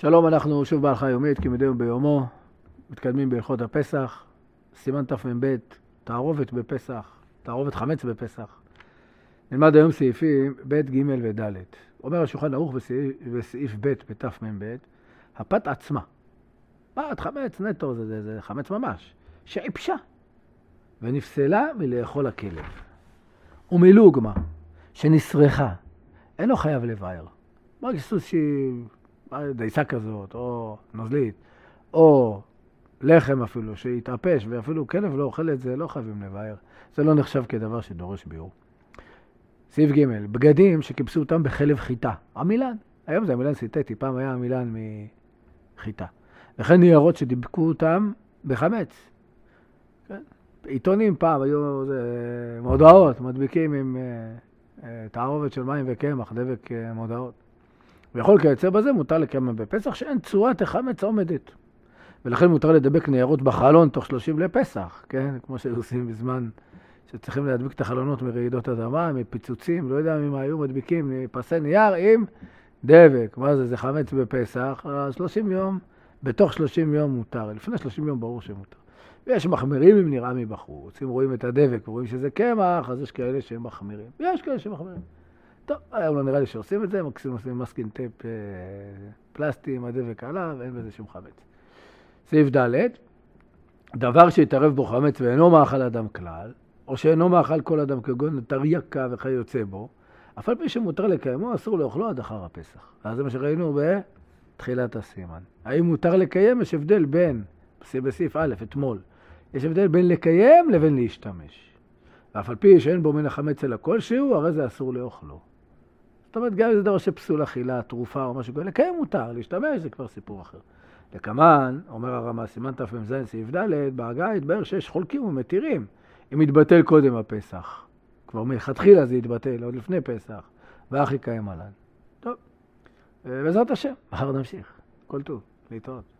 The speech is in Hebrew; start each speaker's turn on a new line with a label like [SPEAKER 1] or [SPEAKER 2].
[SPEAKER 1] שלום, אנחנו שוב בהלכה יומית, כמדי יום ביומו, מתקדמים בהלכות הפסח, סימן תמ"ב, תערובת בפסח, תערובת חמץ בפסח. נלמד היום סעיפים ב', ג' וד'. אומר השולחן ערוך בסעיף ב' בתמ"ב, הפת עצמה, פת חמץ נטו, זה חמץ ממש, שעיפשה ונפסלה מלאכול הכלב. ומלוגמה, שנסרחה, אינו חייב לבאר. ברגע סוס שהיא דייסה כזאת, או נוזלית, או לחם אפילו, שהתאפש, ואפילו כלב לא אוכל את זה, לא חייבים לבאר. זה לא נחשב כדבר שדורש ביאור. סעיף ג', בגדים שכיבסו אותם בחלב חיטה. המילן, היום זה המילן סינתטי, פעם היה המילן מחיטה. וכן ניירות שדיבקו אותם בחמץ. כן? עיתונים פעם היו מודעות, מדביקים עם תערובת של מים וקמח, דבק מודעות. ויכול כיוצא בזה מותר לקיים בפסח שאין צורת החמץ עומדת. ולכן מותר לדבק ניירות בחלון תוך 30 לפסח, כן? כמו שעושים בזמן שצריכים להדביק את החלונות מרעידות אדמה, מפיצוצים, לא יודע ממה היו מדביקים, פסי נייר עם דבק. מה זה? זה חמץ בפסח, 30 יום, בתוך 30 יום מותר. לפני 30 יום ברור שמותר. ויש מחמירים אם נראה מבחוץ. אם רואים את הדבק ורואים שזה קמח, אז יש כאלה שהם מחמירים. יש כאלה שמחמירים. טוב, היום לא נראה לי שעושים את זה, מקסימום עושים מסקין טייפ פלסטי עם הדבק עליו, ואין בזה שום חמץ. סעיף ד', דבר שהתערב בו חמץ ואינו מאכל אדם כלל, או שאינו מאכל כל אדם כגון תרייקה וכיוצא בו, אף על פי שמותר לקיימו, אסור לאוכלו עד אחר הפסח. אז זה מה שראינו בתחילת הסימן. האם מותר לקיים? יש הבדל בין, בסעיף א', אתמול, יש הבדל בין לקיים לבין להשתמש. ואף על פי שאין בו מן החמץ אלא כלשהו, הרי זה אסור לאוכלו. זאת אומרת, גם אם זה דבר שפסול אכילה, תרופה או משהו כזה, לקיים מותר, להשתמש זה כבר סיפור אחר. לכמן, אומר הרמ"א, סימן תמ"ז סעיף ד', בהגה התבהר שיש חולקים ומתירים, אם יתבטל קודם הפסח. כבר מלכתחילה זה יתבטל, עוד לפני פסח, ואך יקיים עליו. טוב, בעזרת השם, מחר נמשיך. כל טוב, להתראות.